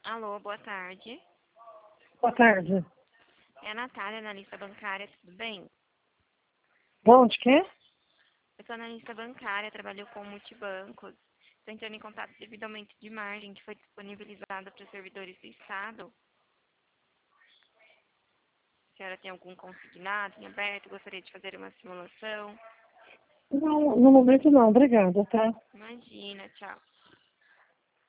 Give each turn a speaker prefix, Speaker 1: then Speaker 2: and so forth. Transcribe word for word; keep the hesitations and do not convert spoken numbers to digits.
Speaker 1: Alô, boa tarde.
Speaker 2: Boa tarde.
Speaker 1: É a Natália, analista bancária, tudo bem?
Speaker 2: De onde que é?
Speaker 1: Eu sou analista bancária, trabalho com multibancos. Estou entrando em contato devido ao aumento de margem que foi disponibilizado para os servidores do Estado. A senhora tem algum consignado em aberto? Gostaria de fazer uma simulação?
Speaker 2: Não, no momento não, obrigada, tá?
Speaker 1: Imagina, tchau.